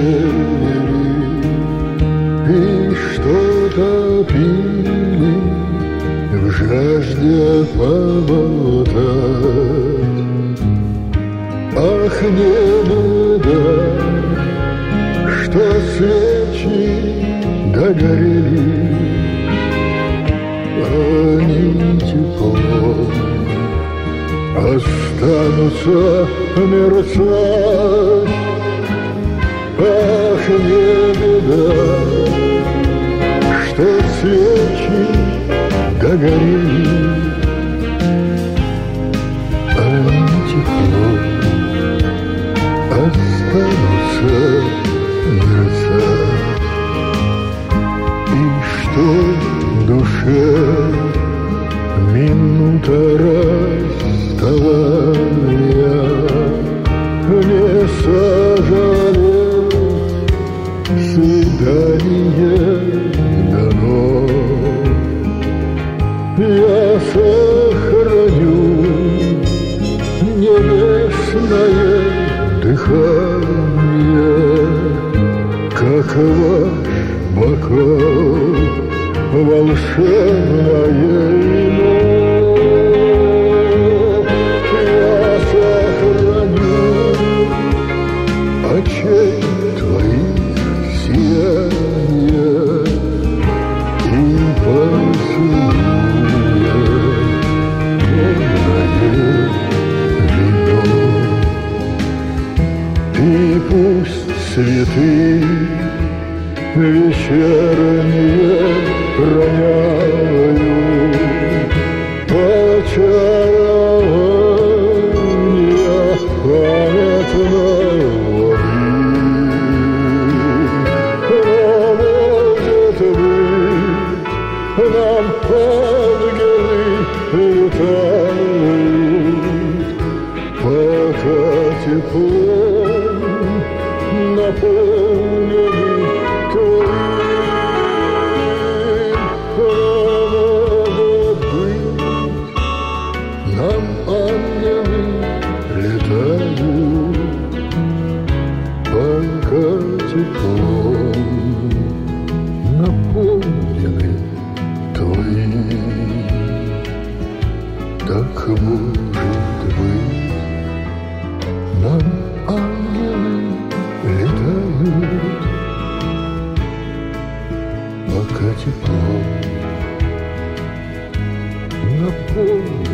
ели и что-то пили, в жажде поболтать. Ах, не беда, что свечи догорели, они теплом останутся мерцать. Ах, не беда, что свечи догорели, они теплом останутся мерцать. И что в душе минута расставания не сожалеет, свидание дано. Я сохраню небесное дыхание, как ваш бокал волшебное вино. Я сохраню очей твоих сияние и поцелуя темное вино. И пусть цветы вечерние роняют очарования памятного дня. Но, может быть, нам ангелы летают, пока теплом наполнены твоим. Может быть, нам ангелы летают, пока теплом наполнены твоим. Так может быть, нам ангелы летают, пока теплом наполнены